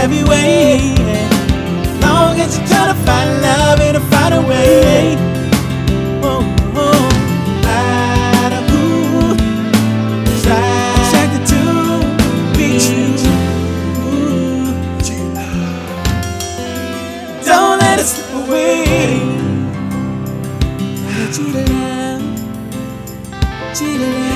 every way. Long as you try to find love and to find a way. Oh, oh. Out of who attracted to be true. Don't let it slip away. Cheat it out.